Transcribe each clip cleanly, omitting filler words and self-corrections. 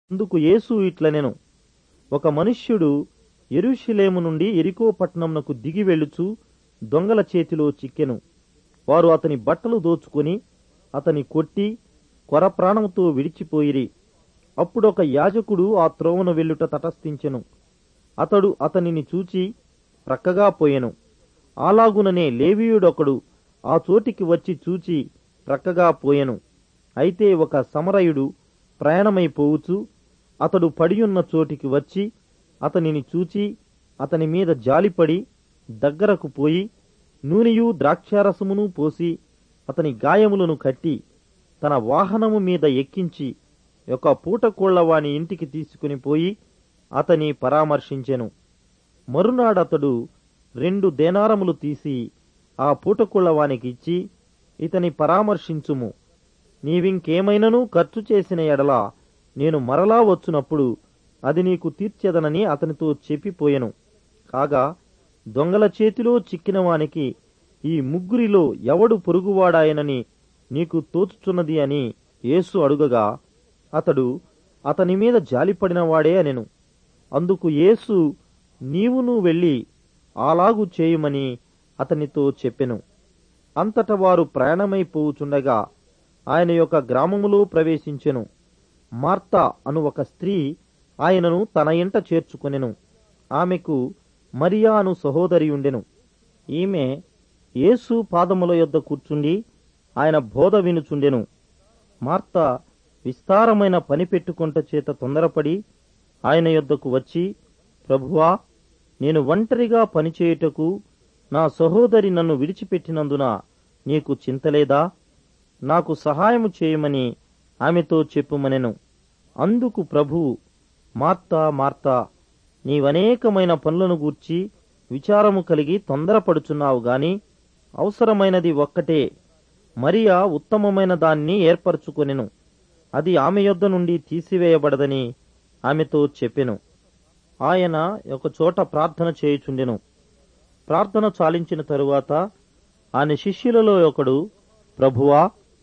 అందుకు యేసు ఇట్లనెను, ఒక మనుష్యుడు యెరూషలేము నుండి యెరికో పట్టణమునకు దిగి వెళ్ళుచు దొంగల చేతిలో చిక్కెను. వారు అతని బట్టలు దోచుకొని అతని కొట్టి కొరప్రాణముతో విడిచిపోయిరి. అప్పుడొక యాజకుడు ఆ త్రోవను వెళ్ళుట తటస్థించెను. అతడు అతనిని చూచి ప్రక్కగా పోయెను. అలాగుననే లేవీయుడొకడు ఆ చోటికి వచ్చి చూచి ప్రక్కగా పోయెను. అయితే ఒక సమరయుడు ప్రయాణమైపోవుచు అతడు పడియున్న చోటికి వచ్చి అతనిని చూచి అతని మీద జాలిపడి దగ్గరకు పోయి నూనెయు ద్రాక్షారసమును పోసి అతని గాయములను కట్టి తన వాహనము మీద ఎక్కించి ఒక పూటకోళ్లవాని ఇంటికి తీసుకుని పోయి అతని పరామర్శించెను. మరునాడతడు 2 దేనారములు తీసి ఆ పూటకోళ్లవానికి ఇచ్చి, ఇతని పరామర్శించుము, నీవింకేమైనను ఖర్చు చేసిన ఎడల నేను మరలా వచ్చునప్పుడు అది నీకు తీర్చెదనని అతనితో చెప్పిపోయెను. కాగా దొంగల చేతిలో చిక్కిన వానికి ఈ ముగ్గురిలో ఎవడు పొరుగువాడాయనని నీకు తోచుచున్నది అని యేసు అడుగగా అతడు అతని మీద జాలిపడినవాడే అనెను. అందుకు యేసు, నీవును వెళ్ళి అలాగు చేయుమని అతనితో చెప్పెను. అంతట వారు ప్రయాణమైపోవుచుండగా ఆయన యొక్క గ్రామములో ప్రవేశించెను. మార్తా అను ఒక స్త్రీ ఆయనను తన ఇంట చేర్చుకొనెను. ఆమెకు మరియా అను సహోదరి ఉండెను. ఈమె యేసు పాదముల యొద్ద కూర్చుండి ఆయన బోధ వినుచుండెను. మార్తా విస్తారమైన పని పెట్టుకొనుట చేత తొందరపడి ఆయన యొద్దకు వచ్చి, ప్రభువా, నేను ఒంటరిగా పనిచేయుటకు నా సహోదరి నన్ను విడిచిపెట్టినందున నీకు చింతలేదా? నాకు సహాయము చేయమని ఆమెతో చెప్పుమనెను. అందుకు ప్రభువు, మార్తా మార్తా, నీవనేకమైన పనులను గూర్చి విచారము కలిగి తొందరపడుచున్నావు గాని అవసరమైనది ఒక్కటే. మరియా ఉత్తమమైన దాన్ని ఏర్పరచుకొనెను, అది ఆమె యొద్ద నుండి తీసివేయబడదని ఆమెతో చెప్పెను. ఆయన ఒకచోట ప్రార్థన చేయుచుండెను. ప్రార్థన చాలించిన తరువాత ఆయన శిష్యులలో ఒకడు, ప్రభువా,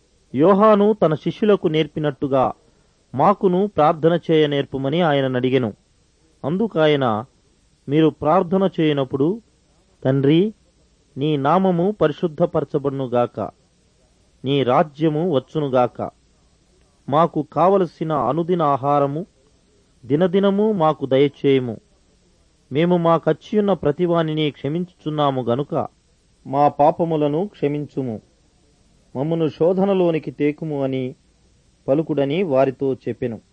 యోహాను తన శిష్యులకు నేర్పినట్టుగా మాకును ప్రార్థన చేయ నేర్పుమని ఆయన అడిగెను. అందుకాయన, మీరు ప్రార్థన చేయనప్పుడు, తండ్రి, నీ నామము పరిశుద్ధపరచబడునుగాక, నీ రాజ్యము వచ్చునుగాక, మాకు కావలసిన అనుదిన ఆహారము దినదినము మాకు దయచేయము, మేము మాకచ్చియున్న ప్రతివానిని క్షమించుచున్నాము గనుక మా పాపములను క్షమించుము, మమ్మను శోధనలోనికి తేకుము అని పలుకుడని వారితో చెప్పెను.